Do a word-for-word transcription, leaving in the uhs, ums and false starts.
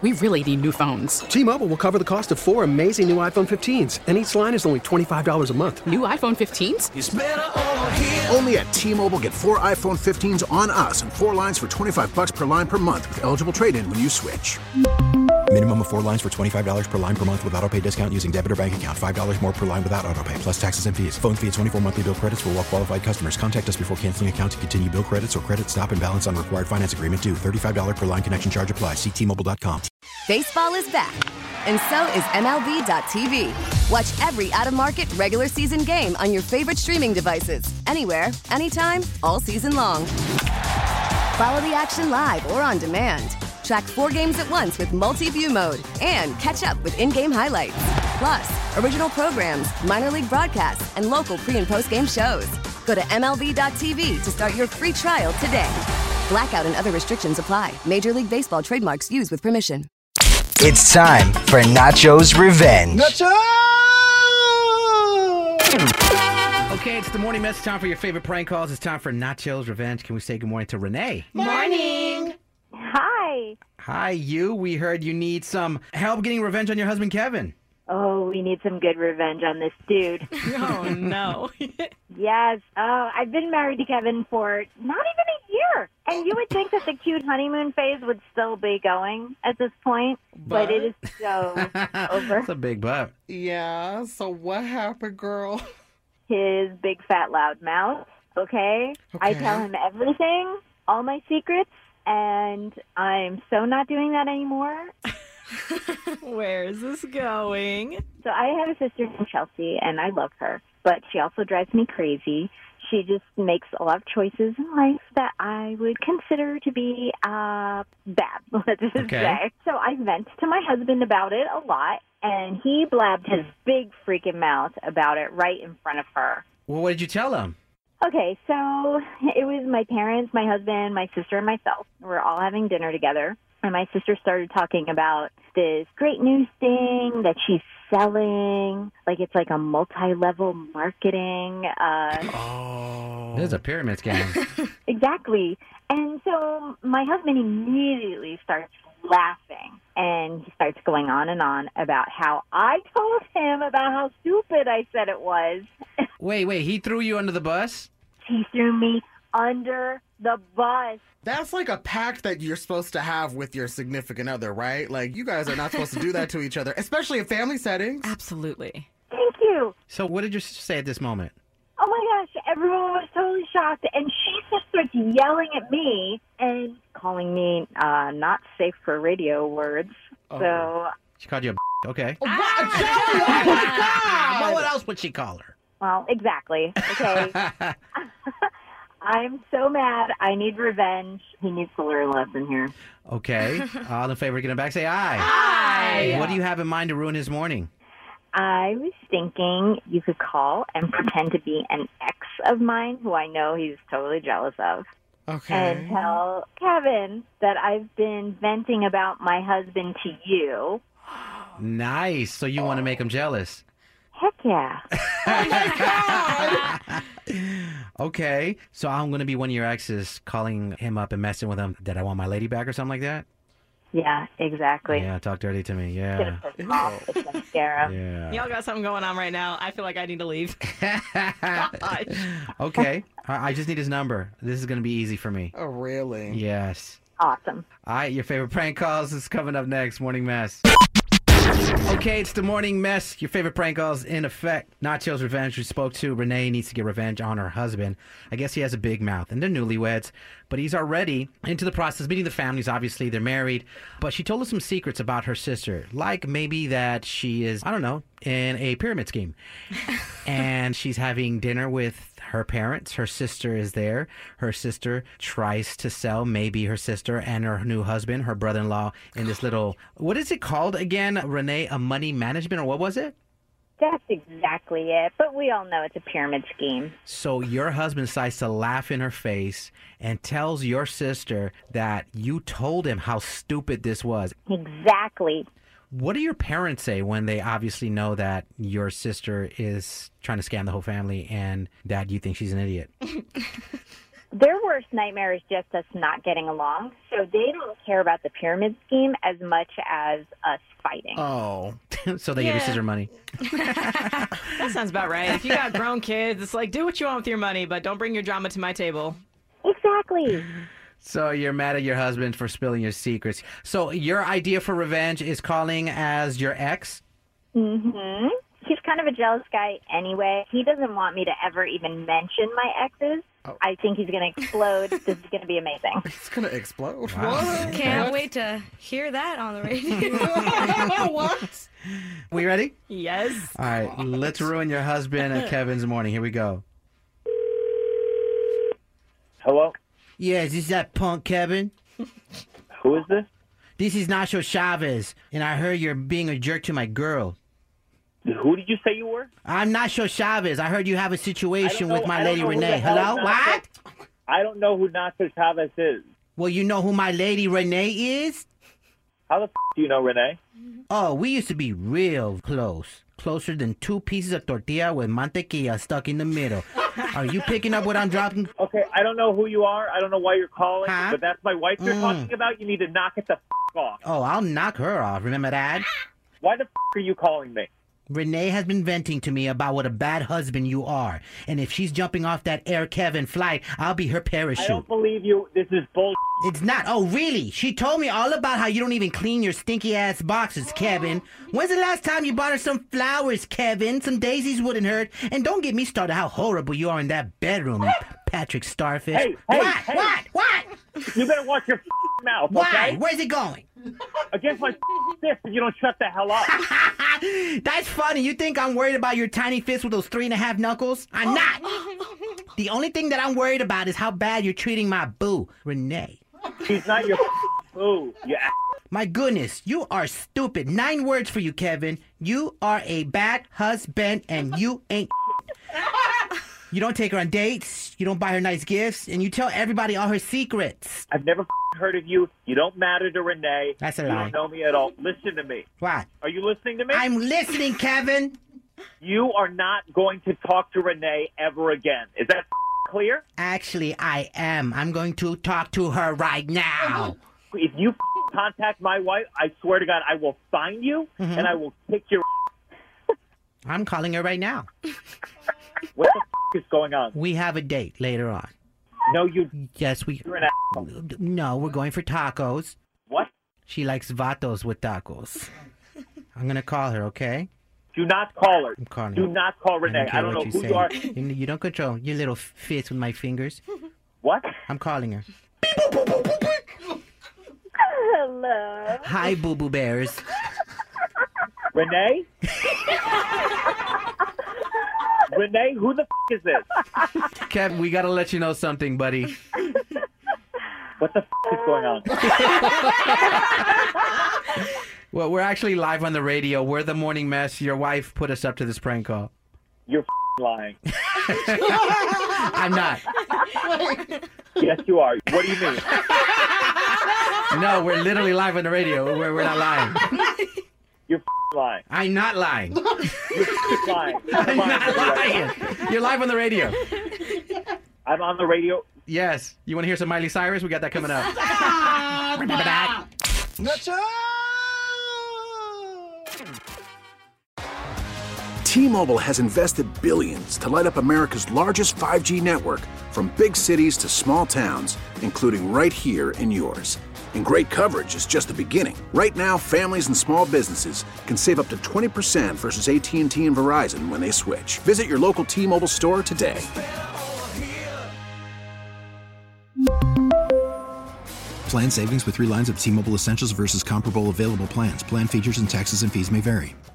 We really need new phones. T-Mobile will cover the cost of four amazing new iPhone fifteens, and each line is only twenty-five dollars a month. New iPhone fifteens? It's better over here. Only at T-Mobile, get four iPhone fifteens on us and four lines for twenty-five dollars per line per month with eligible trade-in when you switch. Minimum of four lines for twenty-five dollars per line per month with autopay discount using debit or bank account. five dollars more per line without autopay, plus taxes and fees. Phone fee at twenty-four monthly bill credits for well-qualified customers. Contact us before canceling account to continue bill credits or credit stop and balance on required finance agreement due. thirty-five dollars per line connection charge applies. See T Mobile dot com. Baseball is back, and so is M L B dot T V. Watch every out-of-market regular season game on your favorite streaming devices. Anywhere, anytime, all season long. Follow the action live or on demand. Track four games at once with multi-view mode and catch up with in-game highlights. Plus, original programs, minor league broadcasts, and local pre- and post-game shows. Go to M L B dot T V to start your free trial today. Blackout and other restrictions apply. Major League Baseball trademarks used with permission. It's time for Nacho's Revenge. Nacho! Okay, it's the morning mess. Time for your favorite prank calls. It's time for Nacho's Revenge. Can we say good morning to Renee? Morning. Hi. Hi, you. We heard you need some help getting revenge on your husband, Kevin. Oh, we need some good revenge on this dude. Oh, no. Yes. Oh, I've been married to Kevin for not even a year. And you would think that the cute honeymoon phase would still be going at this point, but, but it is so over. That's a big butt. Yeah, so what happened, girl? His big fat loud mouth, okay? okay? I tell him everything, all my secrets, and I'm so not doing that anymore. Where is this going? So I have a sister named Chelsea, and I love her, but she also drives me crazy. She just makes a lot of choices in life that I would consider to be uh, bad, let's just okay. say. So I vent to my husband about it a lot, and he blabbed his big freaking mouth about it right in front of her. Well, what did you tell him? Okay, so it was my parents, my husband, my sister, and myself. We're all having dinner together. And my sister started talking about this great new thing that she's selling. Like, it's like a multi-level marketing. Uh, oh. There's a pyramid scam. Exactly. And so my husband immediately starts laughing. And he starts going on and on about how I told him about how stupid I said it was. Wait, wait. He threw you under the bus? He threw me under the bus. That's like a pact that you're supposed to have with your significant other, right? Like, you guys are not supposed to do that to each other, especially in family settings. Absolutely. Thank you. So what did your sister say at this moment? Oh, my gosh. Everyone was totally shocked. And she just starts yelling at me and calling me uh, not safe for radio words. Oh. So she called you a b****. Okay. Oh, wow. Oh, my God. Well, what else would she call her? Well, exactly. Okay. I'm so mad. I need revenge. He needs to learn a lesson here. Okay. All in favor of getting back, say aye. Aye. What do you have in mind to ruin his morning? I was thinking you could call and pretend to be an ex of mine who I know he's totally jealous of. Okay. And tell Kevin that I've been venting about my husband to you. Nice. So you want to make him jealous? Heck yeah. Oh, my God. Okay. So I'm going to be one of your exes calling him up and messing with him that I want my lady back or something like that? Yeah, exactly. Yeah, talk dirty to me. Yeah. It's gonna piss him off. It's gonna scare him. Yeah. Y'all got something going on right now. I feel like I need to leave. Okay. I I just need his number. This is going to be easy for me. Oh, really? Yes. Awesome. All right, your favorite prank calls is coming up next. Morning Mess. Okay, it's the Morning Mess. Your favorite prank calls in effect. Nacho's Revenge. We spoke to Renee. Needs to get revenge on her husband. I guess he has a big mouth, and they're newlyweds, but he's already into the process, meeting the families. Obviously, they're married, but she told us some secrets about her sister, like maybe that she is, I don't know, in a pyramid scheme, and she's having dinner with her parents. Her sister is there. Her sister tries to sell maybe her sister and her new husband, her brother-in-law, in this little, what is it called again, Renee? A money management, or what was it? That's exactly it. But we all know it's a pyramid scheme. So your husband decides to laugh in her face and tells your sister that you told him how stupid this was. Exactly. What do your parents say when they obviously know that your sister is trying to scam the whole family and that you think she's an idiot? Their worst nightmare is just us not getting along. So they don't care about the pyramid scheme as much as us fighting. Oh. So they Yeah. give you scissor money. That sounds about right. If you got grown kids, it's like, do what you want with your money, but don't bring your drama to my table. Exactly. So you're mad at your husband for spilling your secrets. So your idea for revenge is calling as your ex? Mm-hmm. He's kind of a jealous guy anyway. He doesn't want me to ever even mention my exes. Oh. I think he's going to explode. This is going to be amazing. It's going to explode. Wow. Can't wait to hear that on the radio. What? We ready? Yes. All right, let's ruin your husband and Kevin's morning. Here we go. Hello? Yeah, is this that punk Kevin? Who is this? This is Nacho Chavez, and I heard you're being a jerk to my girl. Who did you say you were? I'm Nacho Chavez. I heard you have a situation know- with my I don't lady know who the Renee. hell Hello? Nacho- What? I don't know who Nacho Chavez is. Well, you know who my lady Renee is? How the f*** do you know Renee? Oh, we used to be real close. Closer than two pieces of tortilla with mantequilla stuck in the middle. Are you picking up what I'm dropping? Okay, I don't know who you are. I don't know why you're calling, Huh? but that's my wife you're Mm. talking about. You need to knock it the f*** off. Oh, I'll knock her off. Remember that? Why the f*** are you calling me? Renee has been venting to me about what a bad husband you are. And if she's jumping off that Air Kevin flight, I'll be her I parachute. don't believe you. This is bull. It's not. Oh, really? She told me all about how you don't even clean your stinky ass boxes, Kevin. When's the last time you bought her some flowers, Kevin? Some daisies wouldn't hurt. And don't get me started how horrible you are in that bedroom, you Patrick Starfish. Hey, hey, what? hey. What? What? You better watch your f***ing mouth, Why? okay? Where's it going? Against my f***ing fist if you don't shut the hell up. That's funny. You think I'm worried about your tiny fist with those three and a half knuckles? I'm not. The only thing that I'm worried about is how bad you're treating my boo, Renee. She's not your f***ing boo, you ass. My goodness, you are stupid. Nine words for you, Kevin. You are a bad husband and you ain't. You don't take her on dates, you don't buy her nice gifts, and you tell everybody all her secrets. I've never f***ing heard of you. You don't matter to Renee. That's a you lie. don't know me at all. Listen to me. What? Are you listening to me? I'm listening, Kevin. You are not going to talk to Renee ever again. Is that f***ing clear? Actually, I am. I'm going to talk to her right now. If you f***ing contact my wife, I swear to God, I will find you Mhm. and I will kick your. I'm calling her right now. What the f*** is going on? We have a date later on. No, you. Yes, we. You're an asshole. No, we're going for tacos. What? She likes vatos with tacos. I'm gonna call her, okay? Do not call her. I'm calling Do her. not call Renee. care I don't know what who say. you are. You, you don't control your little fist with my fingers. What? I'm calling her. Hello. Hi, Boo Boo Bears. Renee? Renee, who the f*** is this? Kev, we gotta let you know something, buddy. What the f*** is going on? Well, we're actually live on the radio. We're the Morning Mess. Your wife put us up to this prank call. You're f***ing lying. I'm not. Yes, you are. What do you mean? No, we're literally live on the radio. We're, we're not lying. You're f***ing lying. I'm not lying. You're f***ing lying. I'm Come on, not everybody. lying. You're live on the radio. I'm on the radio. Yes. You want to hear some Miley Cyrus? We got that coming up. Remember that? T-Mobile has invested billions to light up America's largest five G network, from big cities to small towns, including right here in yours. And great coverage is just the beginning. Right now, families and small businesses can save up to twenty percent versus A T and T and Verizon when they switch. Visit your local T-Mobile store today. Plan savings with three lines of T-Mobile Essentials versus comparable available plans. Plan features and taxes and fees may vary.